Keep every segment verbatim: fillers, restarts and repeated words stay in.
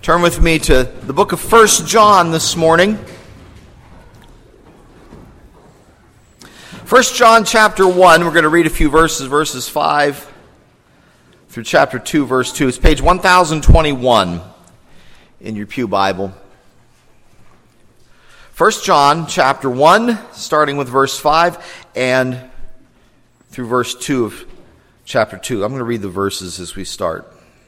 Turn with me to the book of First John this morning. First John chapter one, we're going to read a few verses, verses five through chapter two, verse two. It's page one thousand twenty-one in your pew Bible. First John chapter one, starting with verse five and through verse two of chapter two. I'm going to read the verses as we start.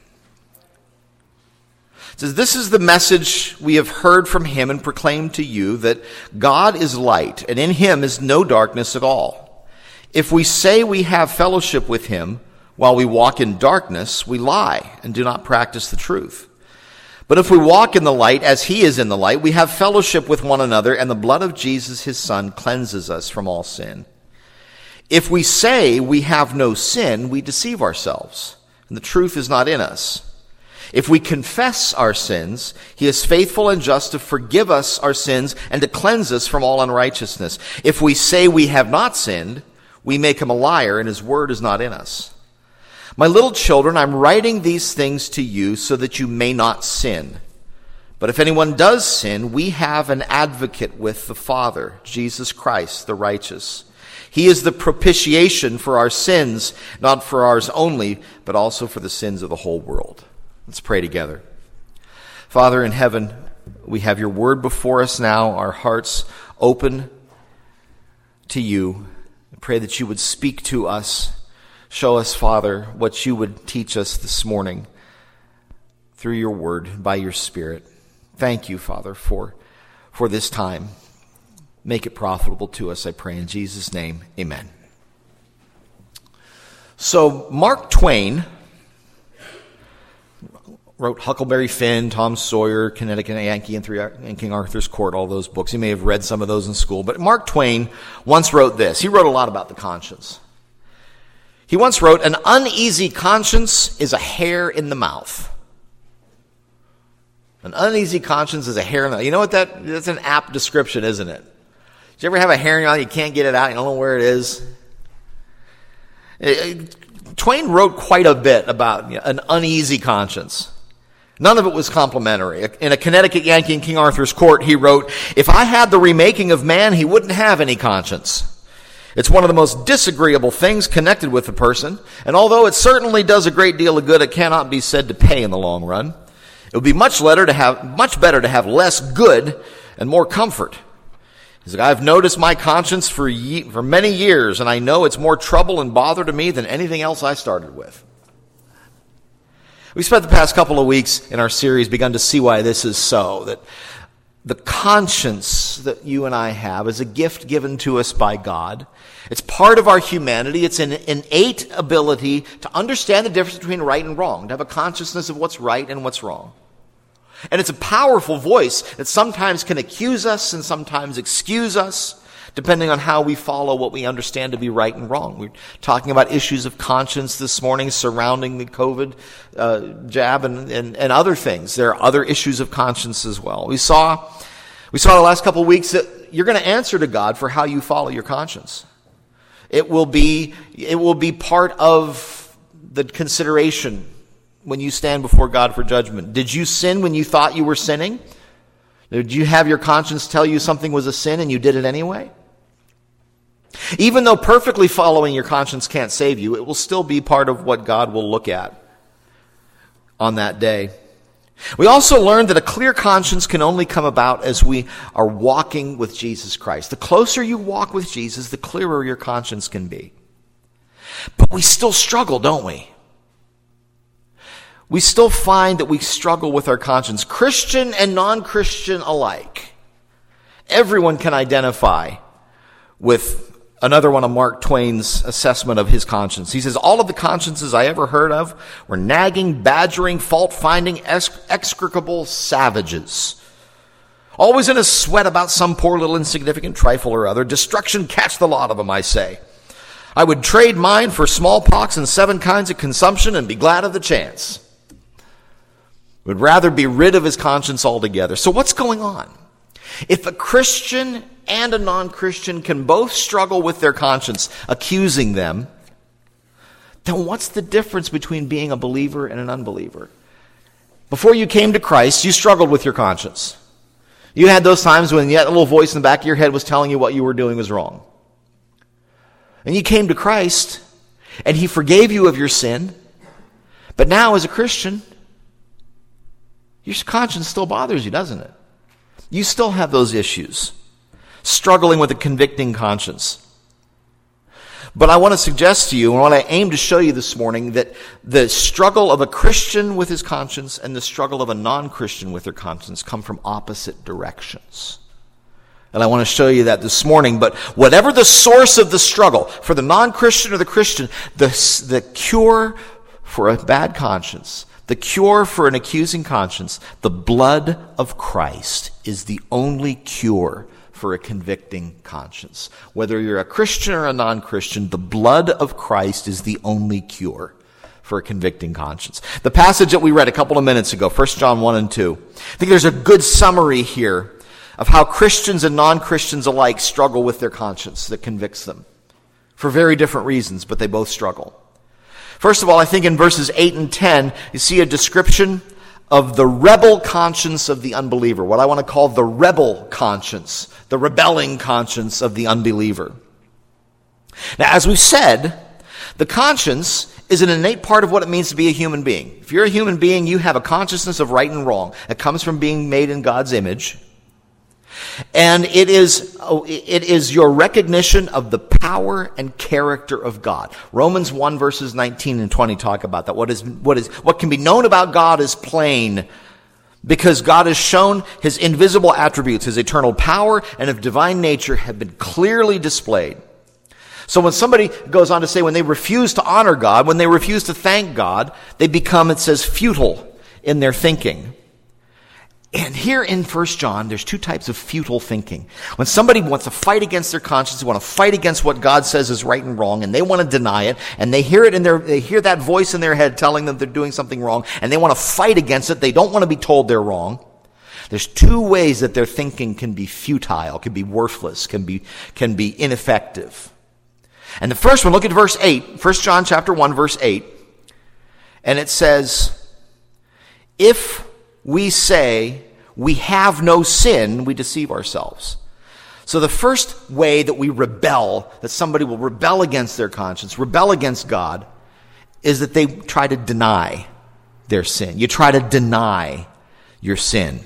It says, "This is the message we have heard from him and proclaimed to you, that God is light, and in him is no darkness at all. If we say we have fellowship with him while we walk in darkness, we lie and do not practice the truth. But if we walk in the light as he is in the light, we have fellowship with one another, and the blood of Jesus his Son cleanses us from all sin. If we say we have no sin, we deceive ourselves, and the truth is not in us. If we confess our sins, he is faithful and just to forgive us our sins and to cleanse us from all unrighteousness. If we say we have not sinned, we make him a liar, and his word is not in us. My little children, I'm writing these things to you so that you may not sin. But if anyone does sin, we have an advocate with the Father, Jesus Christ, the righteous. He is the propitiation for our sins, not for ours only, but also for the sins of the whole world." Let's pray together. Father in heaven, we have your word before us now, our hearts open to you. I pray that you would speak to us. Show us, Father, what you would teach us this morning through your word, by your Spirit. Thank you, Father, for, for this time. Make it profitable to us, I pray in Jesus' name. Amen. So, Mark Twain wrote Huckleberry Finn, Tom Sawyer, Connecticut Yankee, and, Three, and King Arthur's Court, all those books. You may have read some of those in school. But Mark Twain once wrote this. He wrote a lot about the conscience. He once wrote, "An uneasy conscience is a hair in the mouth." An uneasy conscience is a hair in the mouth. You know what that, that's an apt description, isn't it? Did you ever have a hair in your mouth, you can't get it out, you don't know where it is? It, it, Twain wrote quite a bit about you know, an uneasy conscience. None of it was complimentary. In a Connecticut Yankee in King Arthur's Court, he wrote, "If I had the remaking of man, he wouldn't have any conscience. It's one of the most disagreeable things connected with a person, and although it certainly does a great deal of good, it cannot be said to pay in the long run. It would be much better to have, much better to have less good and more comfort. He's like, I've noticed my conscience for ye- for many years, and I know it's more trouble and bother to me than anything else I started with." We spent the past couple of weeks in our series begun to see why this is so, that the conscience that you and I have is a gift given to us by God. It's part of our humanity. It's an innate ability to understand the difference between right and wrong, to have a consciousness of what's right and what's wrong. And it's a powerful voice that sometimes can accuse us and sometimes excuse us, depending on how we follow what we understand to be right and wrong. We're talking about issues of conscience this morning surrounding the COVID uh, jab and, and, and other things. There are other issues of conscience as well. We saw, we saw the last couple of weeks that you're going to answer to God for how you follow your conscience. It will be, it will be part of the consideration when you stand before God for judgment. Did you sin when you thought you were sinning? Did you have your conscience tell you something was a sin and you did it anyway? Even though perfectly following your conscience can't save you, it will still be part of what God will look at on that day. We also learned that a clear conscience can only come about as we are walking with Jesus Christ. The closer you walk with Jesus, the clearer your conscience can be. But we still struggle, don't we? We still find that we struggle with our conscience, Christian and non-Christian alike. Everyone can identify with another one of Mark Twain's assessment of his conscience. He says, "All of the consciences I ever heard of were nagging, badgering, fault-finding, ex- execrable savages. Always in a sweat about some poor little insignificant trifle or other. Destruction catch the lot of them, I say. I would trade mine for smallpox and seven kinds of consumption and be glad of the chance." Would rather be rid of his conscience altogether. So what's going on? If a Christian and a non-Christian can both struggle with their conscience, accusing them, then what's the difference between being a believer and an unbeliever? Before you came to Christ, you struggled with your conscience. You had those times when that little voice in the back of your head was telling you what you were doing was wrong. And you came to Christ, and he forgave you of your sin. But now, as a Christian, your conscience still bothers you, doesn't it? You still have those issues, struggling with a convicting conscience. But I want to suggest to you, and what I aim to show you this morning, that the struggle of a Christian with his conscience and the struggle of a non-Christian with their conscience come from opposite directions. And I want to show you that this morning. But whatever the source of the struggle, for the non-Christian or the Christian, the, the cure for a bad conscience, the cure for an accusing conscience, the blood of Christ is the only cure for a convicting conscience. Whether you're a Christian or a non-Christian, the blood of Christ is the only cure for a convicting conscience. The passage that we read a couple of minutes ago, First John one and two, I think there's a good summary here of how Christians and non-Christians alike struggle with their conscience that convicts them for very different reasons, but they both struggle. First of all, I think in verses eight and ten, you see a description of the rebel conscience of the unbeliever, what I want to call the rebel conscience, the rebelling conscience of the unbeliever. Now, as we've said, the conscience is an innate part of what it means to be a human being. If you're a human being, you have a consciousness of right and wrong. It comes from being made in God's image. And it is, it is your recognition of the power and character of God. Romans one verses nineteen and twenty talk about that. What is, what is, what can be known about God is plain, because God has shown his invisible attributes, his eternal power and of divine nature have been clearly displayed. So when somebody goes on to say when they refuse to honor God, when they refuse to thank God, they become, it says, futile in their thinking. And here in First John, there's two types of futile thinking. When somebody wants to fight against their conscience, they want to fight against what God says is right and wrong, and they want to deny it, and they hear it in their, they hear that voice in their head telling them they're doing something wrong, and they want to fight against it. They don't want to be told they're wrong. There's two ways that their thinking can be futile, can be worthless, can be, can be ineffective. And the first one, look at verse eight, First John chapter one, verse eight, and it says, if we say we have no sin, we deceive ourselves. So the first way that we rebel, that somebody will rebel against their conscience, rebel against God, is that they try to deny their sin. You try to deny your sin.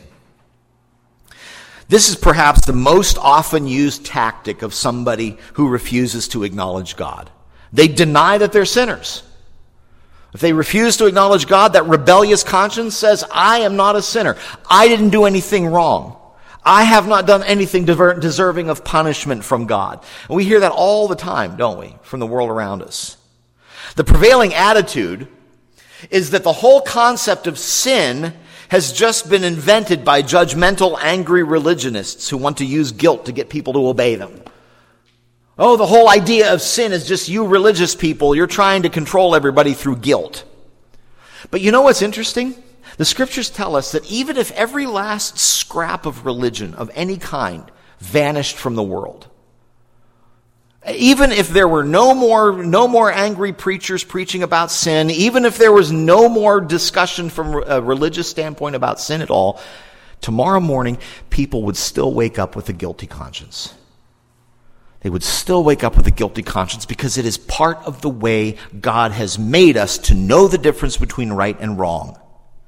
This is perhaps the most often used tactic of somebody who refuses to acknowledge God. They deny that they're sinners. If they refuse to acknowledge God, that rebellious conscience says, I am not a sinner. I didn't do anything wrong. I have not done anything deserving of punishment from God. And we hear that all the time, don't we, from the world around us. The prevailing attitude is that the whole concept of sin has just been invented by judgmental, angry religionists who want to use guilt to get people to obey them. Oh, the whole idea of sin is just you religious people. You're trying to control everybody through guilt. But you know what's interesting? The scriptures tell us that even if every last scrap of religion of any kind vanished from the world, even if there were no more, no more angry preachers preaching about sin, even if there was no more discussion from a religious standpoint about sin at all, tomorrow morning people would still wake up with a guilty conscience. They would still wake up with a guilty conscience because it is part of the way God has made us to know the difference between right and wrong.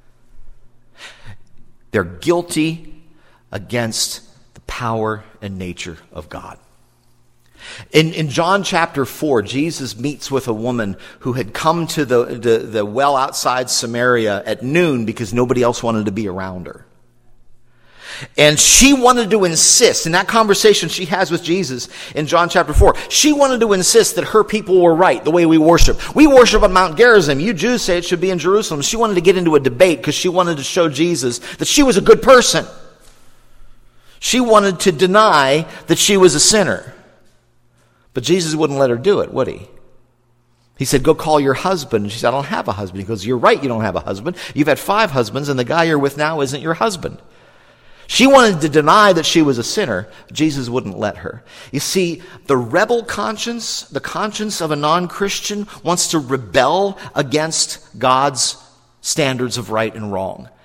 They're guilty against the power and nature of God. In, in John chapter four, Jesus meets with a woman who had come to the, the, the well outside Samaria at noon because nobody else wanted to be around her. And she wanted to insist, in that conversation she has with Jesus in John chapter four, she wanted to insist that her people were right, the way we worship. We worship on Mount Gerizim. You Jews say it should be in Jerusalem. She wanted to get into a debate because she wanted to show Jesus that she was a good person. She wanted to deny that she was a sinner. But Jesus wouldn't let her do it, would he? He said, go call your husband. And she said, I don't have a husband. He goes, you're right, you don't have a husband. You've had five husbands, and the guy you're with now isn't your husband. She wanted to deny that she was a sinner. Jesus wouldn't let her. You see, the rebel conscience, the conscience of a non-Christian, wants to rebel against God's standards of right and wrong.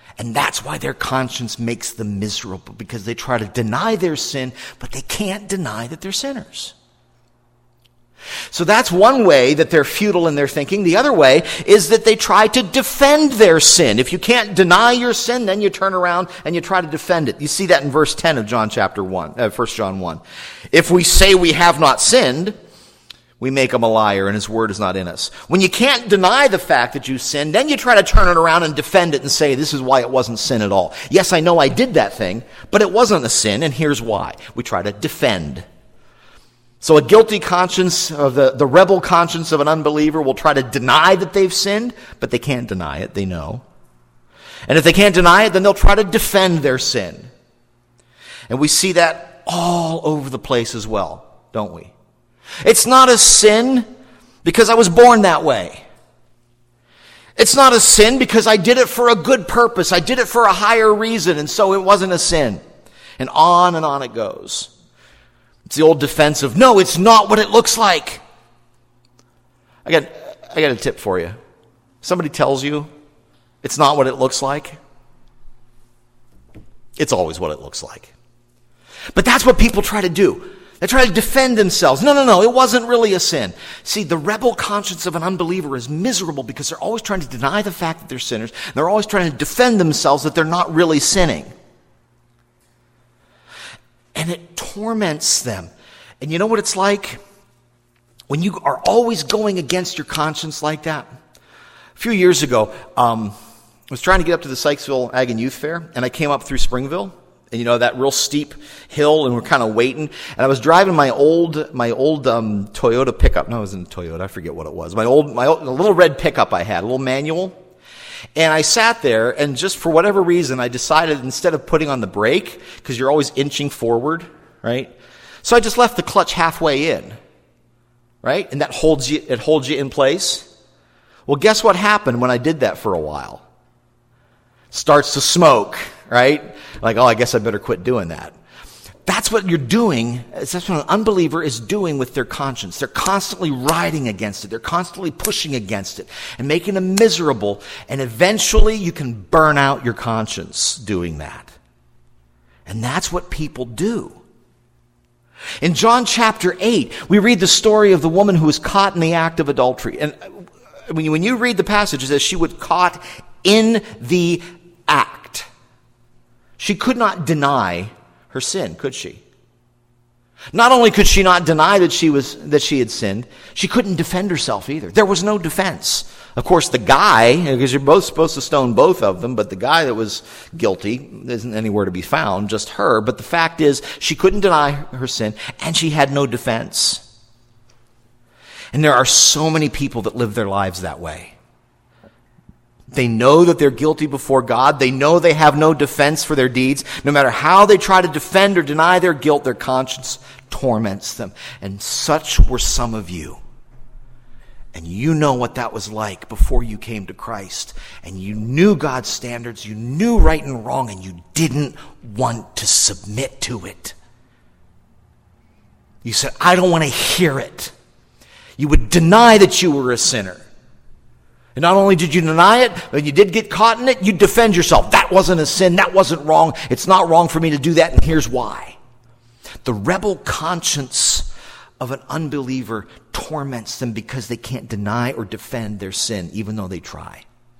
And that's why their conscience makes them miserable, because they try to deny their sin, but they can't deny that they're sinners. So that's one way that they're futile in their thinking. The other way is that they try to defend their sin. If you can't deny your sin, then you turn around and you try to defend it. You see that in verse ten of John chapter one, uh, First John one. If we say we have not sinned, we make him a liar and his word is not in us. When you can't deny the fact that you sinned, then you try to turn it around and defend it and say, this is why it wasn't sin at all. Yes, I know I did that thing, but it wasn't a sin, and here's why. We try to defend. So a guilty conscience, of the, the rebel conscience of an unbeliever will try to deny that they've sinned, but they can't deny it, they know. And if they can't deny it, then they'll try to defend their sin. And we see that all over the place as well, don't we? It's not a sin because I was born that way. It's not a sin because I did it for a good purpose. I did it for a higher reason, and so it wasn't a sin. And on and on it goes. It's the old defense of, no, it's not what it looks like. I got, I got a tip for you. Somebody tells you it's not what it looks like, it's always what it looks like. But that's what people try to do. They try to defend themselves. No, no, no, it wasn't really a sin. See, the rebel conscience of an unbeliever is miserable because they're always trying to deny the fact that they're sinners. And they're always trying to defend themselves that they're not really sinning. And it torments them. And you know what it's like? When you are always going against your conscience like that. A few years ago, um, I was trying to get up to the Sykesville Ag and Youth Fair, and I came up through Springville. And you know, that real steep hill, and we're kind of waiting. And I was driving my old, my old, um, Toyota pickup. No, it wasn't a Toyota. I forget what it was. My old, my old, a little red pickup I had, a little manual. And I sat there, and just for whatever reason, I decided instead of putting on the brake, because you're always inching forward, right? So I just left the clutch halfway in, right? And that holds you, it holds you in place. Well, guess what happened when I did that for a while? Starts to smoke, right? Like, oh, I guess I better quit doing that. That's what you're doing. That's what an unbeliever is doing with their conscience. They're constantly riding against it. They're constantly pushing against it and making them miserable. And eventually you can burn out your conscience doing that. And that's what people do. In John chapter eight, we read the story of the woman who was caught in the act of adultery. And when you read the passage, it says she was caught in the act. She could not deny her sin, could she? Not only could she not deny that she was that she had sinned, she couldn't defend herself either. There was no defense. Of course, the guy, because you're both supposed to stone both of them, but the guy that was guilty isn't anywhere to be found, just her. But the fact is, she couldn't deny her sin, and she had no defense. And there are so many people that live their lives that way. They know that they're guilty before God. They know they have no defense for their deeds. No matter how they try to defend or deny their guilt, their conscience torments them. And such were some of you. And you know what that was like before you came to Christ. And you knew God's standards. You knew right and wrong, and you didn't want to submit to it. You said, I don't want to hear it. You would deny that you were a sinner. And not only did you deny it, but you did get caught in it, you defend yourself. That wasn't a sin. That wasn't wrong. It's not wrong for me to do that, and here's why. The rebel conscience of an unbeliever torments them because they can't deny or defend their sin, even though they try.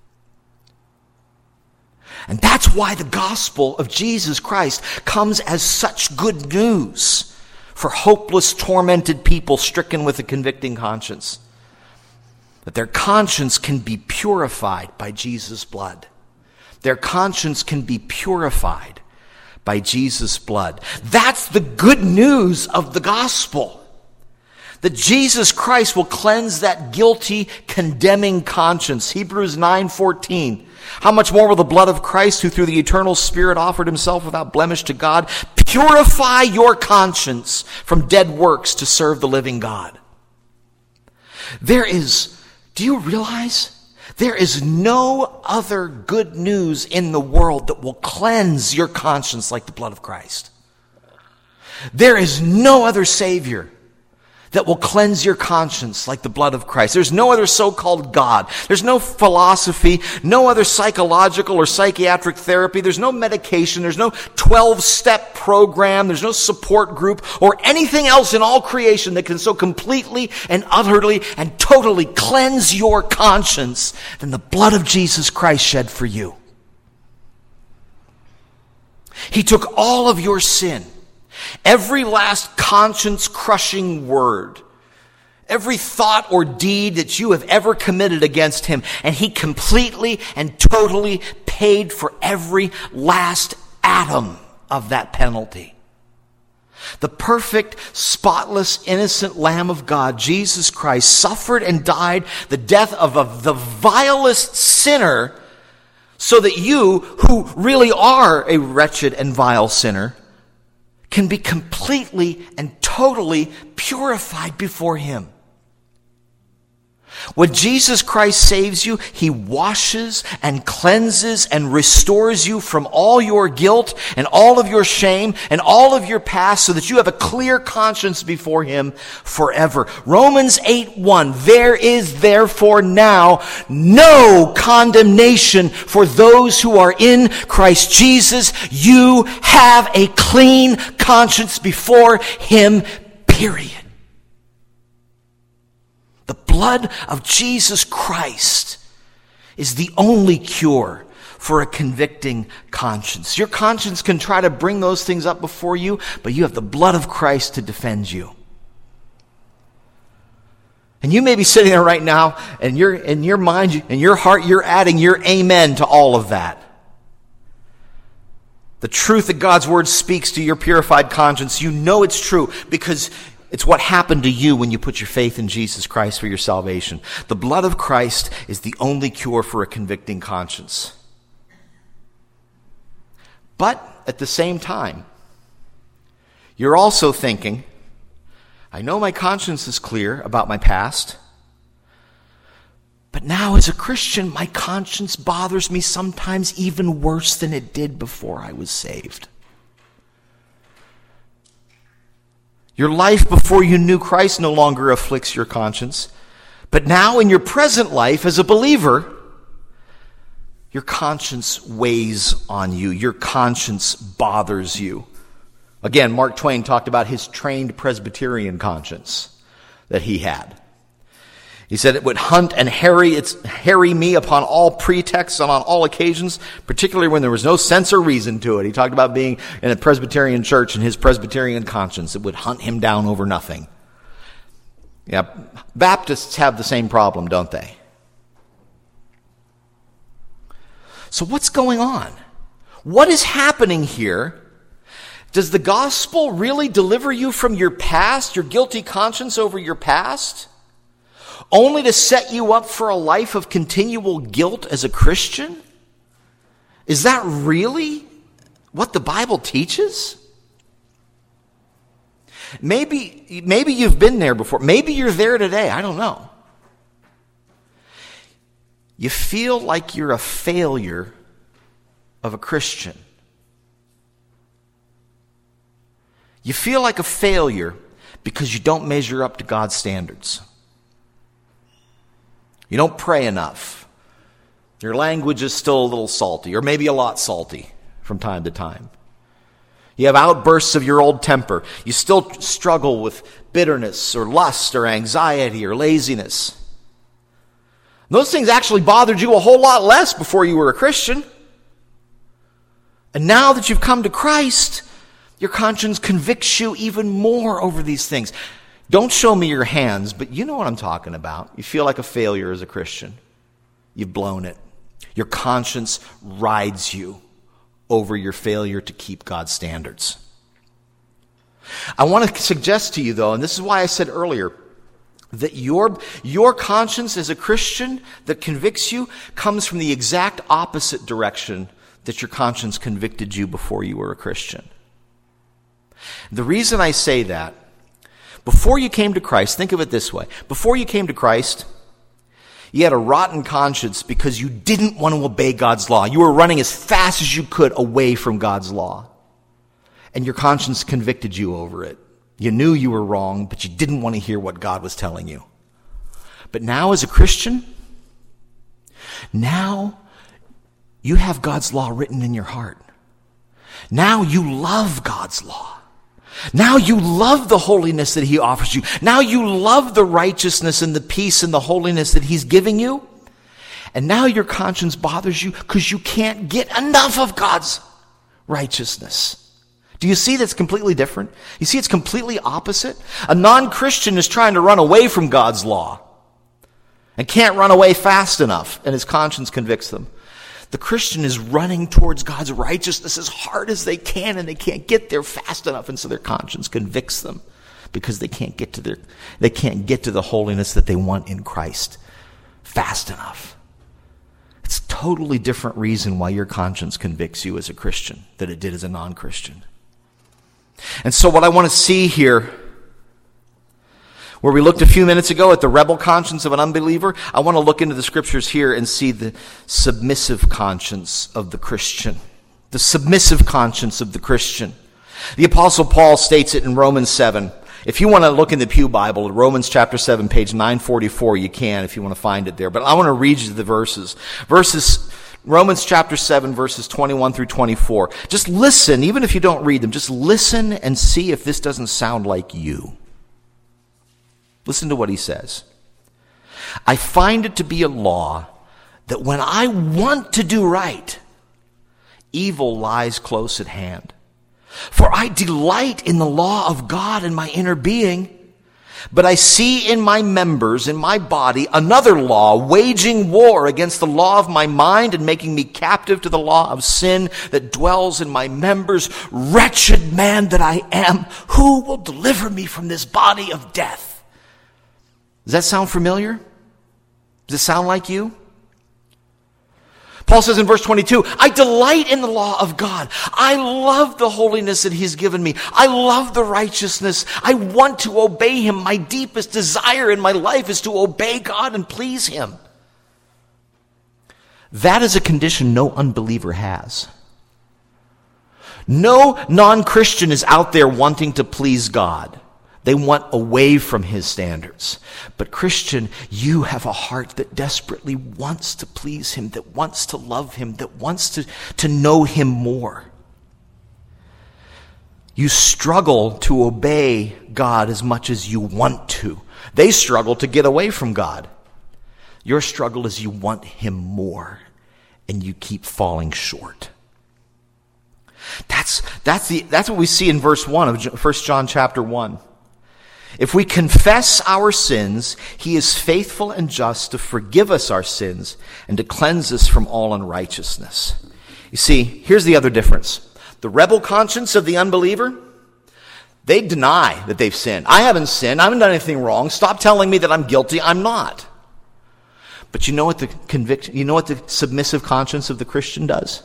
And that's why the gospel of Jesus Christ comes as such good news for hopeless, tormented people stricken with a convicting conscience. That their conscience can be purified by Jesus' blood. Their conscience can be purified by Jesus' blood. That's the good news of the gospel. That Jesus Christ will cleanse that guilty, condemning conscience. Hebrews nine fourteen. How much more will the blood of Christ, who through the eternal Spirit offered himself without blemish to God, purify your conscience from dead works to serve the living God? There is... Do you realize there is no other good news in the world that will cleanse your conscience like the blood of Christ? There is no other Savior that will cleanse your conscience like the blood of Christ. There's no other so-called God. There's no philosophy, no other psychological or psychiatric therapy. There's no medication. There's no twelve-step program. There's no support group or anything else in all creation that can so completely and utterly and totally cleanse your conscience than the blood of Jesus Christ shed for you. He took all of your sin, every last conscience-crushing word, every thought or deed that you have ever committed against him, and he completely and totally paid for every last atom of that penalty. The perfect, spotless, innocent Lamb of God, Jesus Christ, suffered and died the death of a, the vilest sinner so that you, who really are a wretched and vile sinner, can be completely and totally purified before him. When Jesus Christ saves you, he washes and cleanses and restores you from all your guilt and all of your shame and all of your past so that you have a clear conscience before him forever. Romans eight one, there is therefore now no condemnation for those who are in Christ Jesus. You have a clean conscience before him, period. The blood of Jesus Christ is the only cure for a convicting conscience. Your conscience can try to bring those things up before you, but you have the blood of Christ to defend you. And you may be sitting there right now, and you're, in your mind, in your heart, you're adding your amen to all of that. The truth that God's word speaks to your purified conscience, you know it's true because it's what happened to you when you put your faith in Jesus Christ for your salvation. The blood of Christ is the only cure for a convicting conscience. But at the same time, you're also thinking, I know my conscience is clear about my past, but now as a Christian, my conscience bothers me sometimes even worse than it did before I was saved. Your life before you knew Christ no longer afflicts your conscience. But now in your present life as a believer, your conscience weighs on you. Your conscience bothers you. Again, Mark Twain talked about his trained Presbyterian conscience that he had. He said it would hunt and harry, its, harry me upon all pretexts and on all occasions, particularly when there was no sense or reason to it. He talked about being in a Presbyterian church and his Presbyterian conscience. It would hunt him down over nothing. Yeah, Baptists have the same problem, don't they? So what's going on? What is happening here? Does the gospel really deliver you from your past, your guilty conscience over your past, only to set you up for a life of continual guilt as a Christian? Is that really what the Bible teaches? Maybe, maybe you've been there before. Maybe you're there today. I don't know. You feel like you're a failure of a Christian. You feel like a failure because you don't measure up to God's standards. You don't pray enough. Your language is still a little salty, or maybe a lot salty from time to time. You have outbursts of your old temper. You still struggle with bitterness or lust or anxiety or laziness. Those things actually bothered you a whole lot less before you were a Christian. And now that you've come to Christ, your conscience convicts you even more over these things. Don't show me your hands, but you know what I'm talking about. You feel like a failure as a Christian. You've blown it. Your conscience rides you over your failure to keep God's standards. I want to suggest to you, though, and this is why I said earlier, that your, your conscience as a Christian that convicts you comes from the exact opposite direction that your conscience convicted you before you were a Christian. The reason I say that, before you came to Christ, think of it this way. Before you came to Christ, you had a rotten conscience because you didn't want to obey God's law. You were running as fast as you could away from God's law. And your conscience convicted you over it. You knew you were wrong, but you didn't want to hear what God was telling you. But now as a Christian, now you have God's law written in your heart. Now you love God's law. Now you love the holiness that he offers you. Now you love the righteousness and the peace and the holiness that he's giving you. And now your conscience bothers you because you can't get enough of God's righteousness. Do you see that's completely different? You see it's completely opposite? A non-Christian is trying to run away from God's law and can't run away fast enough, and his conscience convicts them. The Christian is running towards God's righteousness as hard as they can, and they can't get there fast enough, and so their conscience convicts them because they can't get to their they can't get to the holiness that they want in Christ fast enough. It's a totally different reason why your conscience convicts you as a Christian than it did as a non-Christian. And so what I want to see here, where we looked a few minutes ago at the rebel conscience of an unbeliever, I want to look into the scriptures here and see the submissive conscience of the Christian. The submissive conscience of the Christian. The Apostle Paul states it in Romans seven. If you want to look in the Pew Bible, Romans chapter seven, page nine forty-four, you can if you want to find it there. But I want to read you the verses. Verses Romans chapter seven, verses twenty-one through twenty-four. Just listen, even if you don't read them, just listen and see if this doesn't sound like you. Listen to what he says. I find it to be a law that when I want to do right, evil lies close at hand. For I delight in the law of God in my inner being, but I see in my members, in my body, another law waging war against the law of my mind and making me captive to the law of sin that dwells in my members. Wretched man that I am, who will deliver me from this body of death? Does that sound familiar? Does it sound like you? Paul says in verse twenty-two, I delight in the law of God. I love the holiness that he's given me. I love the righteousness. I want to obey him. My deepest desire in my life is to obey God and please him. That is a condition no unbeliever has. No non-Christian is out there wanting to please God. They want away from his standards. But Christian, you have a heart that desperately wants to please him, that wants to love him, that wants to, to know him more. You struggle to obey God as much as you want to. They struggle to get away from God. Your struggle is you want him more, and you keep falling short. That's, that's, the, that's what we see in verse one of First John chapter one. If we confess our sins, he is faithful and just to forgive us our sins and to cleanse us from all unrighteousness. You see, here's the other difference. The rebel conscience of the unbeliever, they deny that they've sinned. I haven't sinned. I haven't done anything wrong. Stop telling me that I'm guilty. I'm not. But you know what the conviction, you know what the submissive conscience of the Christian does?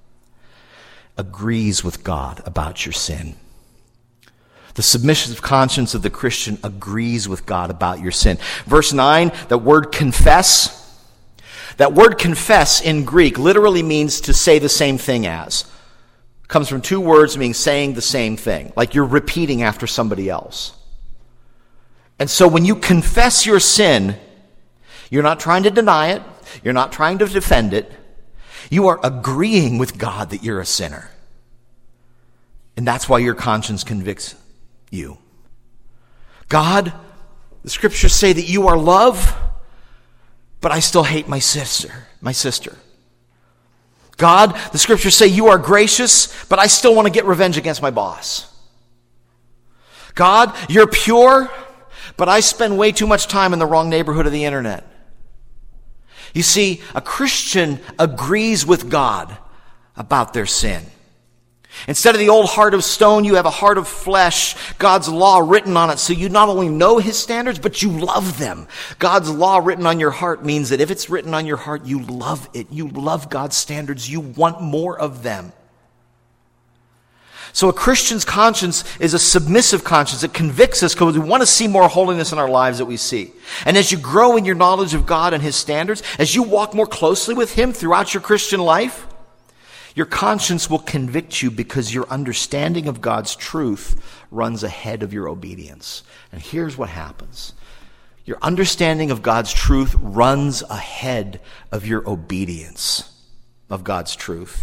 Agrees with God about your sin. The submissive conscience of the Christian agrees with God about your sin. Verse nine, that word confess. That word confess in Greek literally means to say the same thing as. It comes from two words meaning saying the same thing. Like you're repeating after somebody else. And so when you confess your sin, you're not trying to deny it. You're not trying to defend it. You are agreeing with God that you're a sinner. And that's why your conscience convicts you. God, the scriptures say that you are love, but I still hate my sister, my sister. God, the scriptures say you are gracious, but I still want to get revenge against my boss. God, you're pure, but I spend way too much time in the wrong neighborhood of the internet. You see, a Christian agrees with God about their sin. Instead of the old heart of stone, you have a heart of flesh, God's law written on it, so you not only know his standards, but you love them. God's law written on your heart means that if it's written on your heart, you love it. You love God's standards. You want more of them. So a Christian's conscience is a submissive conscience. It convicts us because we want to see more holiness in our lives that we see. And as you grow in your knowledge of God and his standards, as you walk more closely with him throughout your Christian life, Your conscience will convict you because your understanding of God's truth runs ahead of your obedience. And here's what happens. Your understanding of God's truth runs ahead of your obedience of God's truth.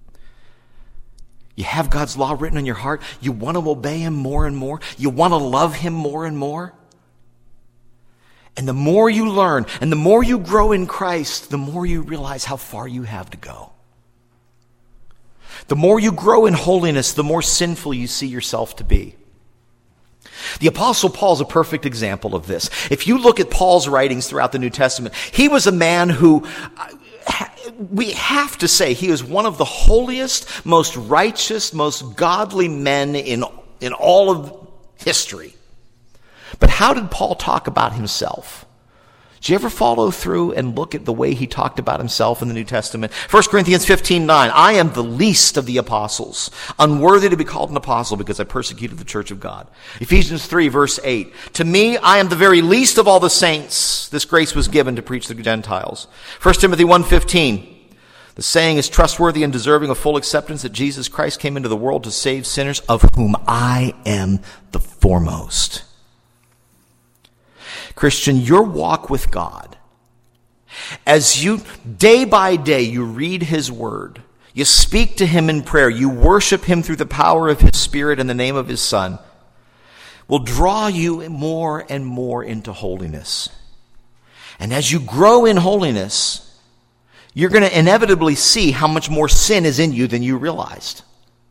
You have God's law written on your heart. You want to obey him more and more. You want to love him more and more. And the more you learn and the more you grow in Christ, the more you realize how far you have to go. The more you grow in holiness, the more sinful you see yourself to be. The Apostle Paul is a perfect example of this. If you look at Paul's writings throughout the New Testament, he was a man who, we have to say, he was one of the holiest, most righteous, most godly men in, in all of history. But how did Paul talk about himself? Did you ever follow through and look at the way he talked about himself in the New Testament? First Corinthians fifteen nine, I am the least of the apostles, unworthy to be called an apostle because I persecuted the church of God. Ephesians three verse eight, to me I am the very least of all the saints. This grace was given to preach to the Gentiles. First Timothy one fifteen, the saying is trustworthy and deserving of full acceptance that Jesus Christ came into the world to save sinners, of whom I am the foremost. Christian, your walk with God, as you, day by day, you read his word, you speak to him in prayer, you worship him through the power of his Spirit in the name of his Son, will draw you more and more into holiness. And as you grow in holiness, you're going to inevitably see how much more sin is in you than you realized.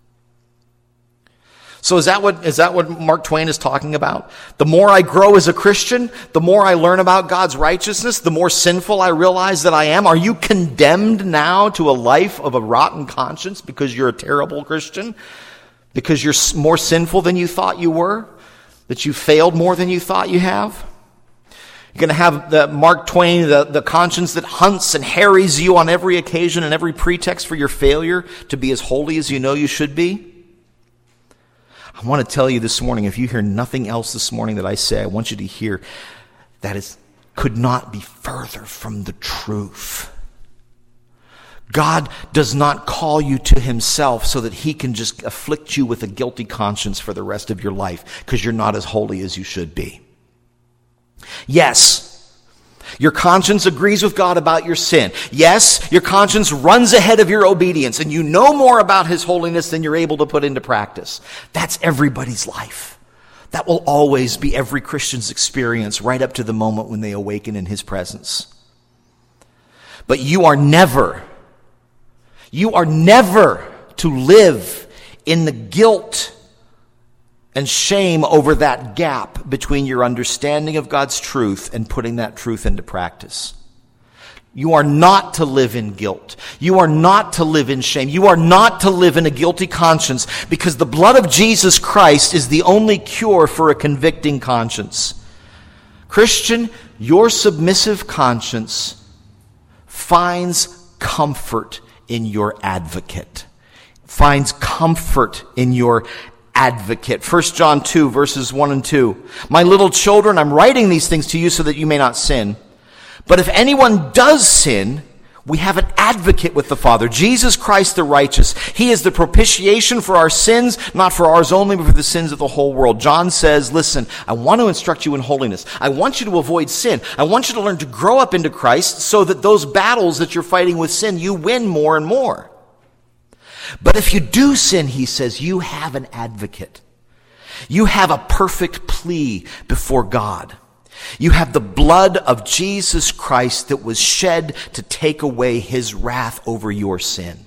So is that what, is that what Mark Twain is talking about? The more I grow as a Christian, the more I learn about God's righteousness, the more sinful I realize that I am. Are you condemned now to a life of a rotten conscience because you're a terrible Christian? Because you're more sinful than you thought you were? That you failed more than you thought you have? You're going to have the Mark Twain, the, the conscience that hunts and harries you on every occasion and every pretext for your failure to be as holy as you know you should be? I want to tell you this morning, if you hear nothing else this morning that I say, I want you to hear that it could not be further from the truth. God does not call you to himself so that he can just afflict you with a guilty conscience for the rest of your life because you're not as holy as you should be. Yes, your conscience agrees with God about your sin. Yes, your conscience runs ahead of your obedience, and you know more about his holiness than you're able to put into practice. That's everybody's life. That will always be every Christian's experience right up to the moment when they awaken in his presence. But you are never, you are never to live in the guilt and shame over that gap between your understanding of God's truth and putting that truth into practice. You are not to live in guilt. You are not to live in shame. You are not to live in a guilty conscience because the blood of Jesus Christ is the only cure for a convicting conscience. Christian, your submissive conscience finds comfort in your advocate. Finds comfort in your advocate. First John two, verses one and two. My little children, I'm writing these things to you so that you may not sin. But if anyone does sin, we have an advocate with the Father, Jesus Christ the righteous. He is the propitiation for our sins, not for ours only, but for the sins of the whole world. John says, listen, I want to instruct you in holiness. I want you to avoid sin. I want you to learn to grow up into Christ so that those battles that you're fighting with sin, you win more and more. But if you do sin, he says, you have an advocate. You have a perfect plea before God. You have the blood of Jesus Christ that was shed to take away his wrath over your sin.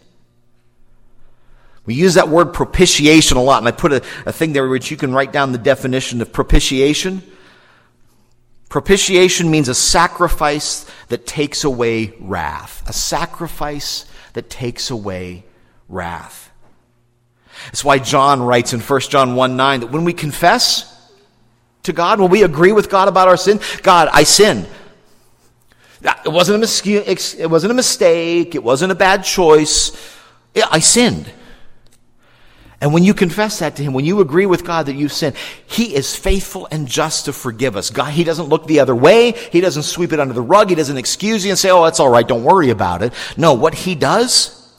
We use that word propitiation a lot, and I put a, a thing there which you can write down the definition of propitiation. Propitiation means a sacrifice that takes away wrath. A sacrifice that takes away wrath. That's why John writes in First John one nine that when we confess to God, when we agree with God about our sin, God, I sinned. It wasn't a mis- it wasn't a mistake. It wasn't a bad choice. I sinned. And when you confess that to him, when you agree with God that you've sinned, he is faithful and just to forgive us. God, he doesn't look the other way. He doesn't sweep it under the rug. He doesn't excuse you and say, oh, that's all right, don't worry about it. No, what he does,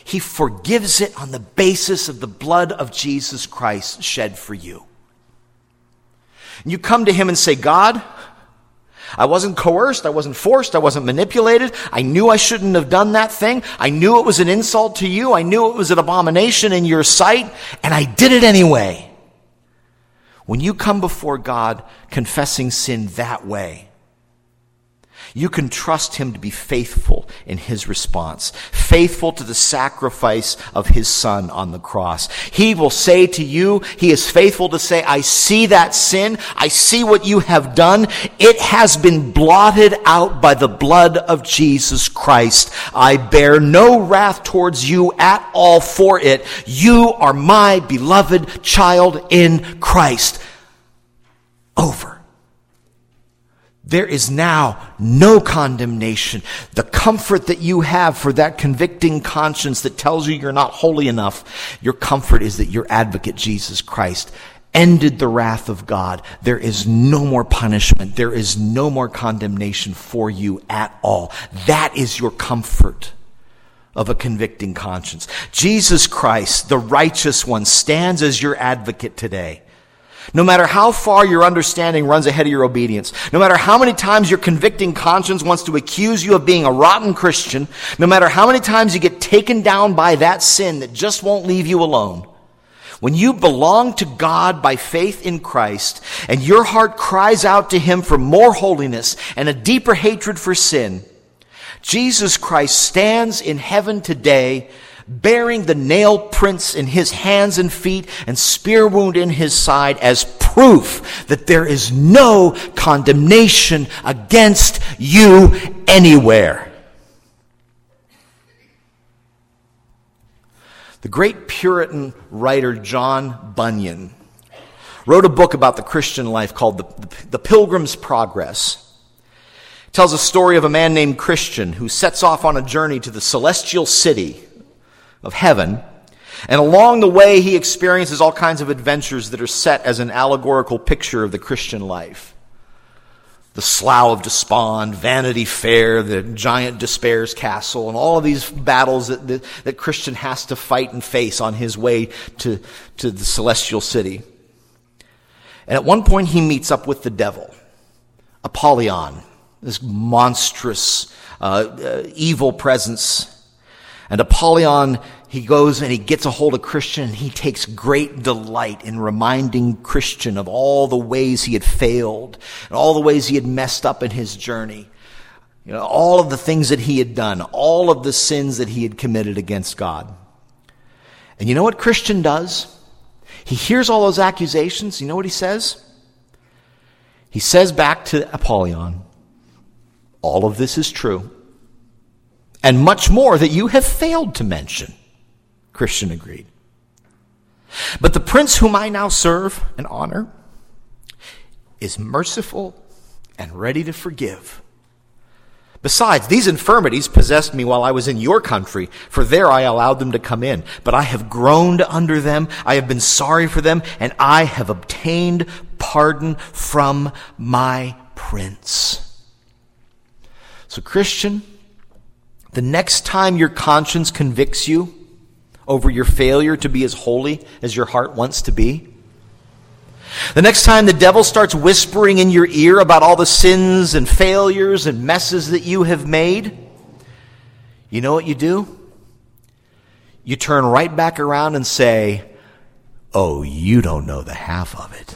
He forgives it on the basis of the blood of Jesus Christ shed for you. And you come to him and say, God, I wasn't coerced, I wasn't forced, I wasn't manipulated. I knew I shouldn't have done that thing. I knew it was an insult to you. I knew it was an abomination in your sight, and I did it anyway. When you come before God confessing sin that way, you can trust him to be faithful in his response, faithful to the sacrifice of his son on the cross. He will say to you, he is faithful to say, I see that sin. I see what you have done. It has been blotted out by the blood of Jesus Christ. I bear no wrath towards you at all for it. You are my beloved child in Christ. Over. There is now no condemnation. The comfort that you have for that convicting conscience that tells you you're not holy enough, your comfort is that your advocate, Jesus Christ, ended the wrath of God. There is no more punishment. There is no more condemnation for you at all. That is your comfort of a convicting conscience. Jesus Christ, the righteous one, stands as your advocate today. No matter how far your understanding runs ahead of your obedience, no matter how many times your convicting conscience wants to accuse you of being a rotten Christian, no matter how many times you get taken down by that sin that just won't leave you alone, when you belong to God by faith in Christ and your heart cries out to him for more holiness and a deeper hatred for sin, Jesus Christ stands in heaven today bearing the nail prints in his hands and feet and spear wound in his side as proof that there is no condemnation against you anywhere. The great Puritan writer John Bunyan wrote a book about the Christian life called The, the Pilgrim's Progress. It tells a story of a man named Christian who sets off on a journey to the celestial city of heaven, and along the way he experiences all kinds of adventures that are set as an allegorical picture of the Christian life. The Slough of Despond, Vanity Fair, the giant Despair's Castle, and all of these battles that, that, that Christian has to fight and face on his way to, to the celestial city. And at one point he meets up with the devil, Apollyon, this monstrous, uh, uh, evil presence. And Apollyon, he goes and he gets a hold of Christian, and he takes great delight in reminding Christian of all the ways he had failed and all the ways he had messed up in his journey. You know, all of the things that he had done, all of the sins that he had committed against God. And you know what Christian does? He hears all those accusations. You know what he says? He says back to Apollyon, all of this is true. And much more that you have failed to mention. Christian agreed. But the prince whom I now serve and honor is merciful and ready to forgive. Besides, these infirmities possessed me while I was in your country, for there I allowed them to come in. But I have groaned under them, I have been sorry for them, and I have obtained pardon from my prince. So, Christian, the next time your conscience convicts you over your failure to be as holy as your heart wants to be, the next time the devil starts whispering in your ear about all the sins and failures and messes that you have made, you know what you do? You turn right back around and say, oh, you don't know the half of it.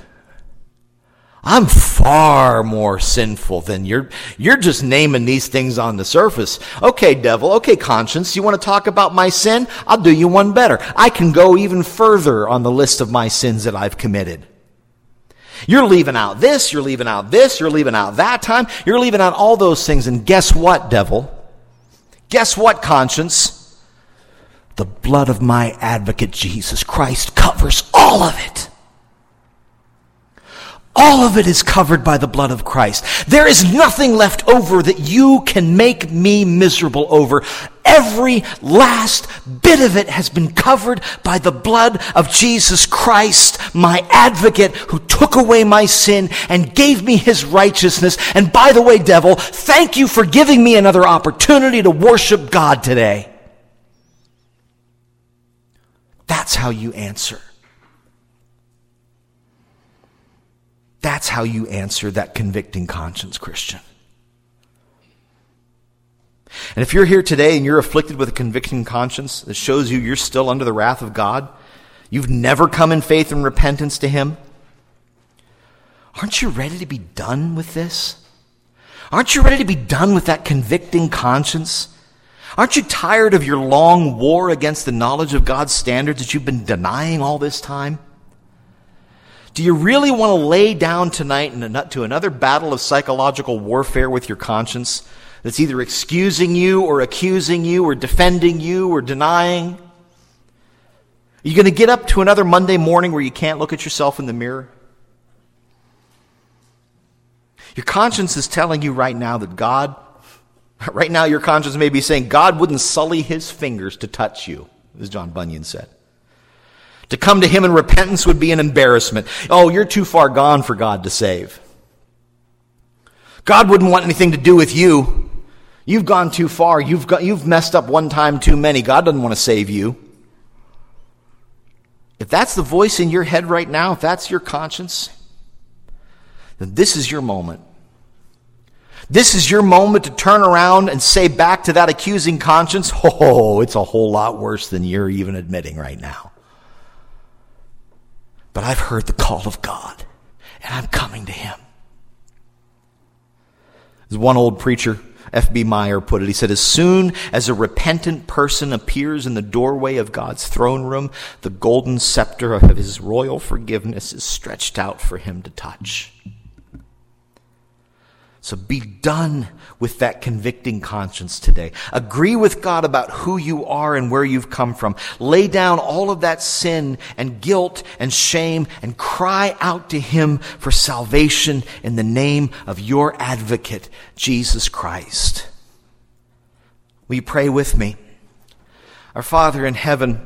I'm far more sinful than you're, you're just naming these things on the surface. Okay, devil. Okay, conscience. You want to talk about my sin? I'll do you one better. I can go even further on the list of my sins that I've committed. You're leaving out this, you're leaving out this, you're leaving out that time, you're leaving out all those things. And guess what, devil? Guess what, conscience? The blood of my advocate, Jesus Christ, covers all of it. All of it is covered by the blood of Christ. There is nothing left over that you can make me miserable over. Every last bit of it has been covered by the blood of Jesus Christ, my advocate, who took away my sin and gave me his righteousness. And by the way, devil, thank you for giving me another opportunity to worship God today. how you answer. That's how you answer that convicting conscience, Christian. And if you're here today and you're afflicted with a convicting conscience that shows you you're still under the wrath of God, you've never come in faith and repentance to Him, aren't you ready to be done with this? Aren't you ready to be done with that convicting conscience? Aren't you tired of your long war against the knowledge of God's standards that you've been denying all this time? Do you really want to lay down tonight to another battle of psychological warfare with your conscience that's either excusing you or accusing you or defending you or denying? Are you going to get up to another Monday morning where you can't look at yourself in the mirror? Your conscience is telling you right now that God, right now your conscience may be saying God wouldn't sully His fingers to touch you, as John Bunyan said. To come to Him in repentance would be an embarrassment. Oh, you're too far gone for God to save. God wouldn't want anything to do with you. You've gone too far. You've got, you've messed up one time too many. God doesn't want to save you. If that's the voice in your head right now, if that's your conscience, then this is your moment. This is your moment to turn around and say back to that accusing conscience, oh, it's a whole lot worse than you're even admitting right now. But I've heard the call of God, and I'm coming to Him. As one old preacher, F B Meyer, put it, he said, as soon as a repentant person appears in the doorway of God's throne room, the golden scepter of His royal forgiveness is stretched out for him to touch. So be done with that convicting conscience today. Agree with God about who you are and where you've come from. Lay down all of that sin and guilt and shame and cry out to Him for salvation in the name of your advocate, Jesus Christ. Will you pray with me? Our Father in heaven,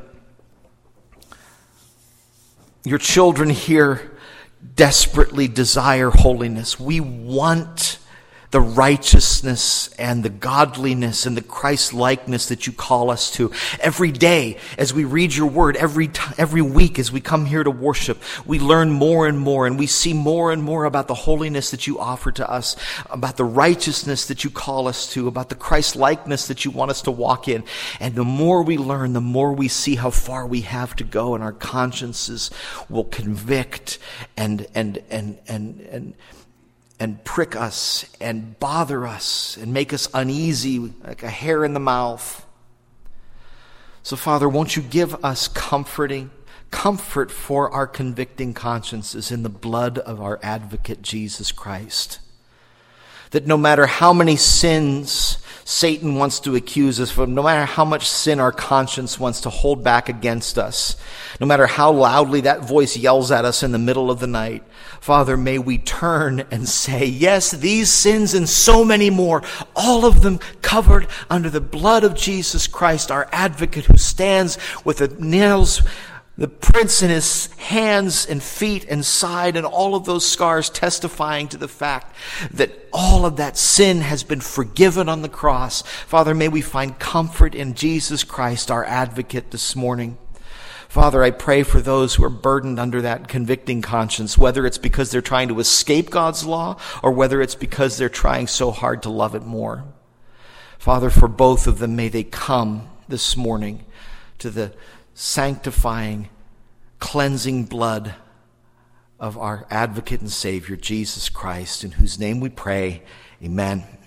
your children here desperately desire holiness. We want the righteousness and the godliness and the Christ-likeness that you call us to. Every day as we read your word, every t- every week as we come here to worship, we learn more and more, and we see more and more about the holiness that you offer to us, about the righteousness that you call us to, about the Christ-likeness that you want us to walk in. And the more we learn, the more we see how far we have to go, and our consciences will convict and and and and and and prick us and bother us and make us uneasy like a hair in the mouth. So, Father, won't you give us comforting, comfort for our convicting consciences in the blood of our advocate, Jesus Christ. That no matter how many sins Satan wants to accuse us of, no matter how much sin our conscience wants to hold back against us, no matter how loudly that voice yells at us in the middle of the night, Father, may we turn and say, yes, these sins and so many more, all of them covered under the blood of Jesus Christ, our advocate who stands with the nails, the prints in his hands and feet and side, and all of those scars testifying to the fact that all of that sin has been forgiven on the cross. Father, may we find comfort in Jesus Christ, our advocate, this morning. Father, I pray for those who are burdened under that convicting conscience, whether it's because they're trying to escape God's law or whether it's because they're trying so hard to love it more. Father, for both of them, may they come this morning to the sanctifying, cleansing blood of our advocate and Savior, Jesus Christ, in whose name we pray. Amen.